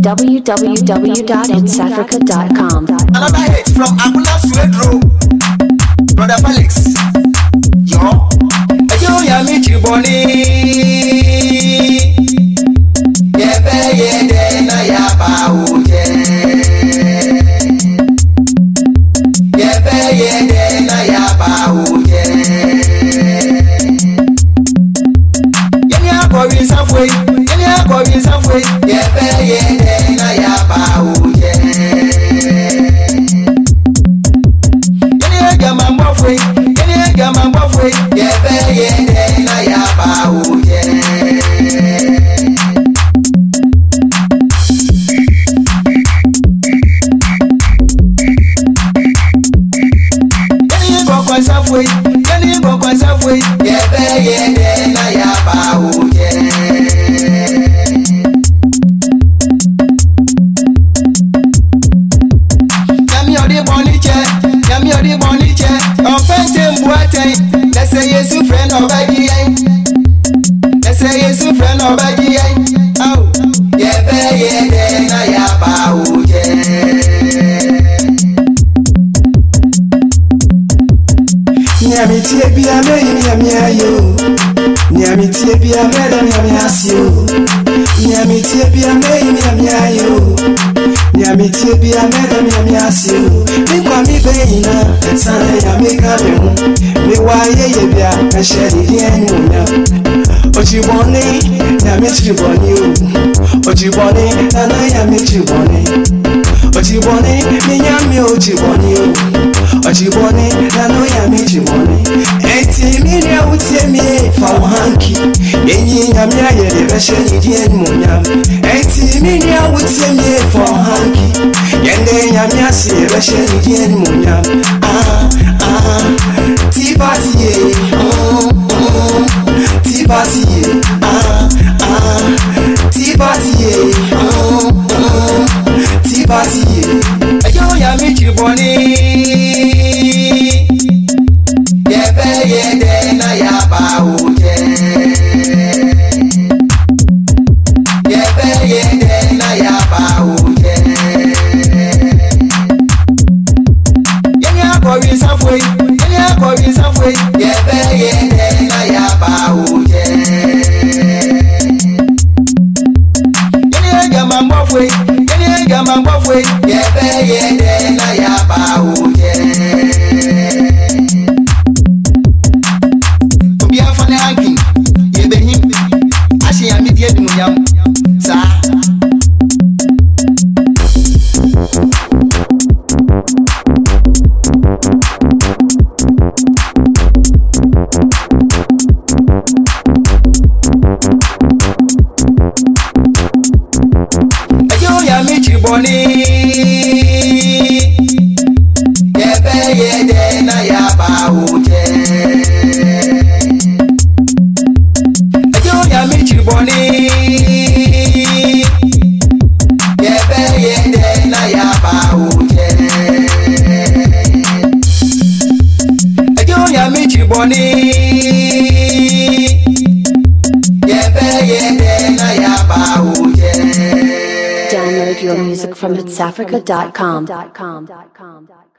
www.itsafrica.com. Another hit from Abula Swedro, Brother Felix. Yo, ya mi chiboni. Yebe yede na ya ba uje. Yebe yede na ya ba uje. Yemi akori safwe, yemi akori safwe. Yebe yede na ya ba uje. Yebe yede na ya ba uje. Yeni bokwa safwe, yebe yede na ya ba uje. Yami odi boniche, ofente mbuate. Let's say yes, friend of Baggy. Let's say yes, friend of Baggy. Oh, yebe yede na ya ba uje. Nyami tie bia me nyami ayo. Nyami tie bia me nyami asio. Nyami tie bia me nyami ayo. Nyami tie bia me nyami asio. Mi kwa mi beina, sana ya mi kamu. Mi waye ye bia, me sheri di enyunya. Ojiboni, nyami chiboni o. Ojiboni, nana yami chiboni. Ojiboni, mi nyami ojiboni o. Ojiboni, nana yami chiboni. Eti mi ne utie mi fa hanki. Enyi nyami ayere be sheri di enyunya. Eti mi ne utie mi fa hanki. Yende nyami asi be sheri di enyunya. Tibatiye, Tibatiye, Tibatiye, Tibatiye. Ayo ya mi chiboni. Yebe yede na ya ba uje. Yebe yede na ya ba uje. Yemi akori safwe. Yebe yede na ya ba uje. Yeni gama mbofwe. Yebe yede na ya ba uje. Obi afane hanking. Yebe him. Ashi ya mi die dum yam. Sa. Yebe yede na ya ba uje. Ayo ya mi chiboni. Yebe yede na ya ba uje. Ayo ya mi chiboni. Yebe yede na ya ba uje. Download your music from itsafrica.com.